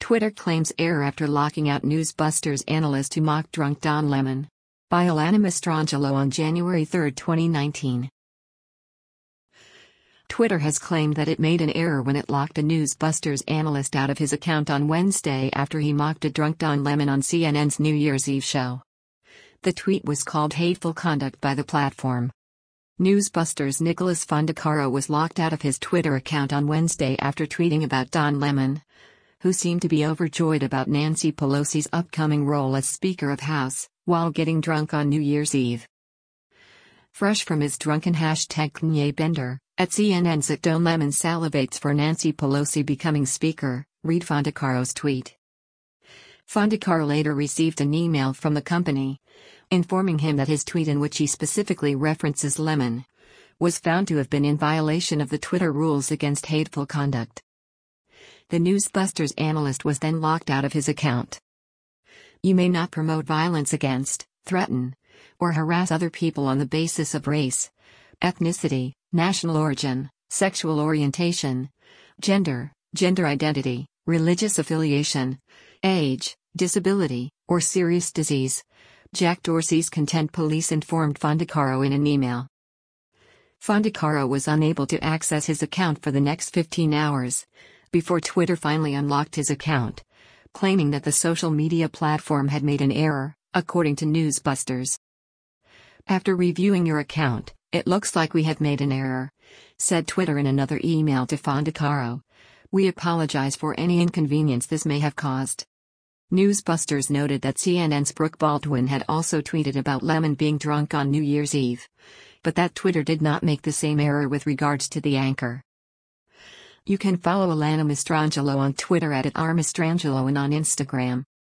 Twitter claims error after locking out Newsbusters analyst who mocked drunk Don Lemon. By Alana Mastrangelo on January 3, 2019. Twitter has claimed that it made an error when it locked a Newsbusters analyst out of his account on Wednesday after he mocked a drunk Don Lemon on CNN's New Year's Eve show. The tweet was called hateful conduct by the platform. Newsbusters' Nicholas Fondacaro was locked out of his Twitter account on Wednesday after tweeting about Don Lemon, who seemed to be overjoyed about Nancy Pelosi's upcoming role as Speaker of House, while getting drunk on New Year's Eve. Fresh from his drunken #Kanye Bender, at CNN's at Don Lemon salivates for Nancy Pelosi becoming Speaker, read Fondacaro's tweet. Fondacaro later received an email from the company, informing him that his tweet in which he specifically references Lemon was found to have been in violation of the Twitter rules against hateful conduct. The Newsbusters analyst was then locked out of his account. You may not promote violence against, threaten, or harass other people on the basis of race, ethnicity, national origin, sexual orientation, gender identity, religious affiliation, age, disability, or serious disease, Jack Dorsey's content police informed Fondacaro in an email. Fondacaro was unable to access his account for the next 15 hours, before Twitter finally unlocked his account, claiming that the social media platform had made an error, according to Newsbusters. After reviewing your account, it looks like we have made an error, said Twitter in another email to Fondacaro. We apologize for any inconvenience this may have caused. Newsbusters noted that CNN's Brooke Baldwin had also tweeted about Lemon being drunk on New Year's Eve, but that Twitter did not make the same error with regards to the anchor. You can follow Alana Mastrangelo on Twitter at @rmastrangelo and on Instagram